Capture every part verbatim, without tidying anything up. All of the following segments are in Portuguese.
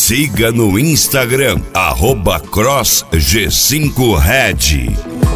Siga no Instagram, arroba cross G cinco Red.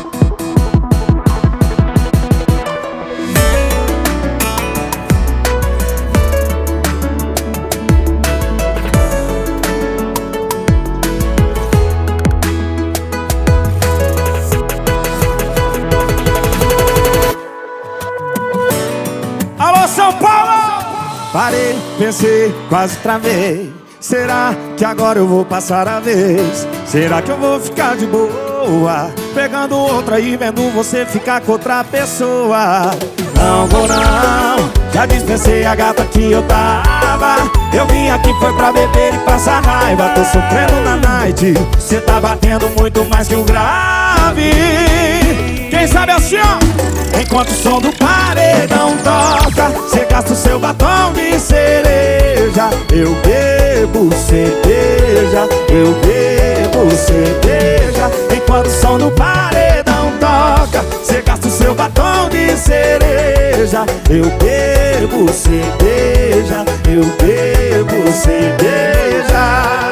Alô, São Paulo! Parei, pensei, quase travei. Será que agora eu vou passar a vez? Será que eu vou ficar de boa pegando outra e vendo você ficar com outra pessoa? Não vou não, já dispensei a gata que eu tava. Eu vim aqui foi pra beber e passar raiva. Tô sofrendo na night, cê tá batendo muito mais que o grave. Quem sabe assim, ó, enquanto o som do paredão toca, cê gasta o seu batom de cereja. Eu bebo cerveja, eu bebo cerveja. Enquanto o som do paredão toca, cê gasta o seu batom de cereja. Eu bebo cerveja, eu bebo cerveja.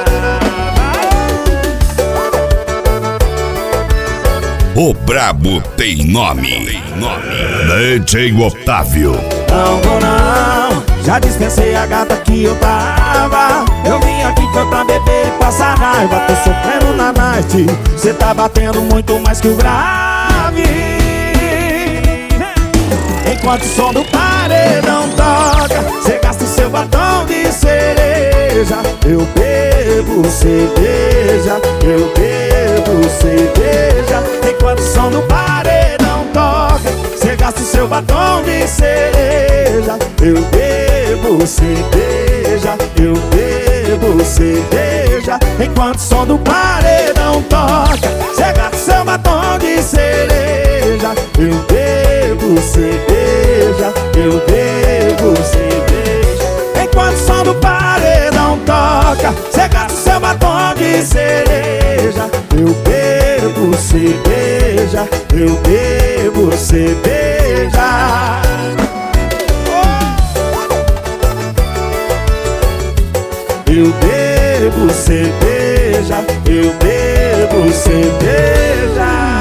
O brabo tem nome, tem nome. D J Otávio. Não vou não, já dispensei a gata que eu tava. Eu vim aqui foi pra beber e passar raiva. Tô sofrendo na night, cê tá batendo muito mais que o grave. Enquanto o som do paredão toca, cê gasta o seu batom de cereja. Eu bebo cerveja, eu bebo cerveja. Enquanto o som do paredão toca, cê gasta o seu batom de cereja. Eu bebo cerveja, eu bebo cerveja. Enquanto o som do paredão toca, cê gasta o seu batom de cereja. Eu bebo cerveja, eu bebo cerveja. Enquanto o som do paredão toca, cê gasta o seu batom de cereja. Eu bebo cerveja, eu bebo cerveja. Eu bebo cerveja, eu bebo cerveja.